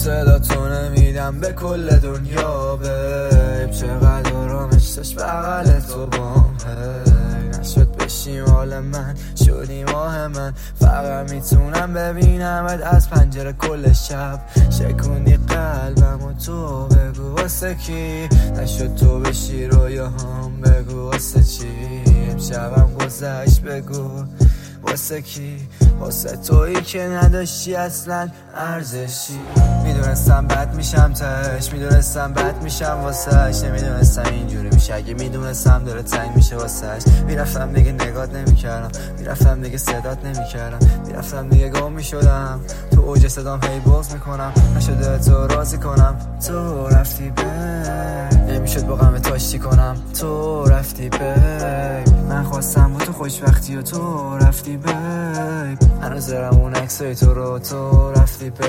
صدا تو نمیدم به کل دنیا بیب، چقدر آرامش داشت بغل تو بام. نشد بشیم حال من، شدی ماه من، فقط میتونم ببینمت از پنجره کل شب. شکوندی قلبم و تو بگو واسه کی، نشد تو بشی رویاهام، بگو واسه چی. امشبم گذشت بگو واسه کی، واسه تویی که نداشتی اصلا ارزشی. میدونستم بد میشم تش، میدونستم بد میشم واسهش، نمیدونستم اینجوری میشه. اگه میدونستم داره تنگ میشه واسهش، میرفتم دیگه نگات نمیکردم، میرفتم دیگه صدات نمیکردم، میرفتم دیگه گم میشدم تو اوج صدام، هی بغض میکنم نشده تو راضی کنم. تو رفتی بیب، نمیشد با غم تاشتی کنم. تو رفتی بیب، من خواستم با تو خوشبختی و تو رفتی بیب. هنوز دارم اون عکسای تو رو، تو رفتی بیب،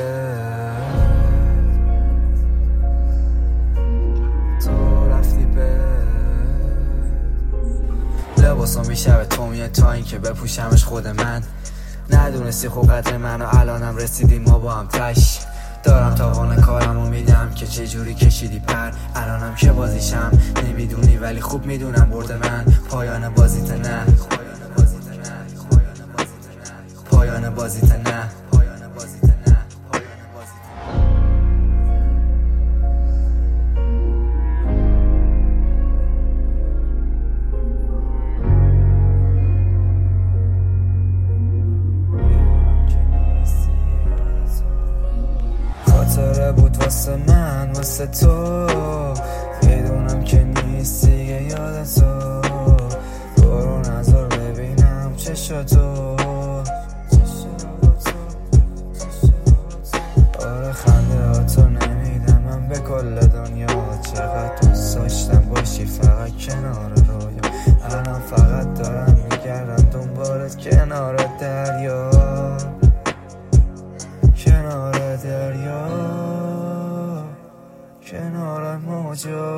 تو رفتی بیب. لباسم بیشتر به تو میاد تا این که بپوشمش خود من. ندونستی خوب قدر من و الانم رسیدیم ما با هم تش. دارم تاوان کارمو میدم که چه جوری کشیدی پر. الانم که بازیشم نمیدونی ولی خوب میدونم برد من پایان بازیت نه، پایان بازیت نه. خاطره بود واسه من واسه تو، بدونم که نیستی یاد تو. برو نظر ببینم چشاتو، آره خنده ها تو نمیدم من به کل دنیا. چقدر دوست داشتم باشی فقط کنار رویا، الانم فقط دارم میگردم دنبالت کنار دریا، کنار دریا، کنار موجا.